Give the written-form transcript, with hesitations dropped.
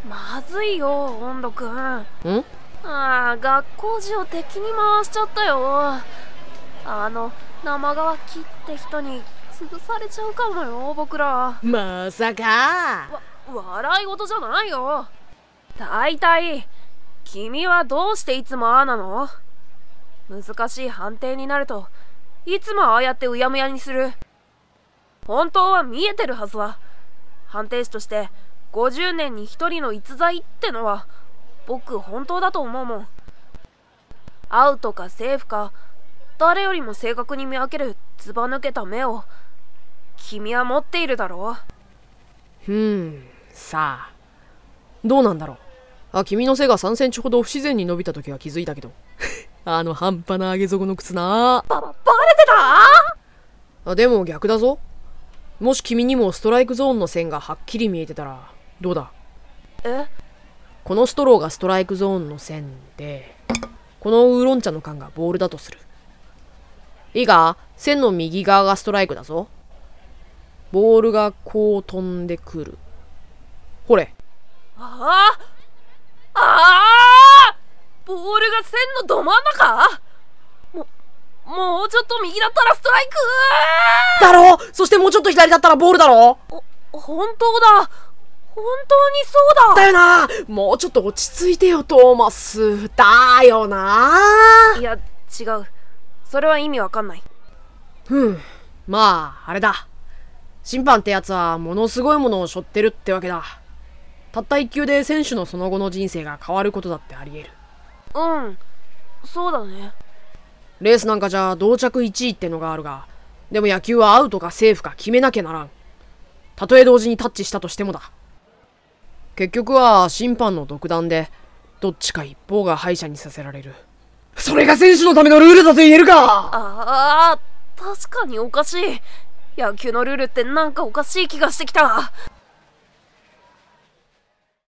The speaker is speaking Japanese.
まずいよ、温度くん。学校中を敵に回しちゃったよ。生乾きって人に潰されちゃうかもよ、僕ら。 まさか。 笑い事じゃないよ。だいたい君はどうしていつもああなの？難しい判定になるといつもああやってうやむやにする。本当は見えてるはずだ。判定士として50年に1人の逸材ってのは僕本当だと思うもん。アウトかセーフか誰よりも正確に見分けるずば抜けた目を君は持っているだろう。 さあどうなんだろう。君の背が3センチほど不自然に伸びた時は気づいたけど半端な上げ底の靴な。 バレてた？ でも逆だぞ。もし君にもストライクゾーンの線がはっきり見えてたらどうだ？このストローがストライクゾーンの線で、このウーロン茶の缶がボールだとする。いいか？線の右側がストライクだぞ。ボールがこう飛んでくる。ほれ。 ボールが線のど真ん中？もうちょっと右だったらストライクだろ。そしてもうちょっと左だったらボールだろ。 本当だ。本当にそうだ。 だよな。もうちょっと落ち着いてよトーマス。だよな。 いや違う、それは意味わかんない。 まああれだ。審判ってやつはものすごいものを背負ってるってわけだ。たった1球で選手のその後の人生が変わることだってあり得る。 そうだね。 レースなんかじゃ同着1位ってのがあるが、でも野球はアウトかセーフか決めなきゃならん。たとえ同時にタッチしたとしてもだ。結局は審判の独断でどっちか一方が敗者にさせられる。それが選手のためのルールだと言えるか。 確かにおかしい。野球のルールってなんかおかしい気がしてきた。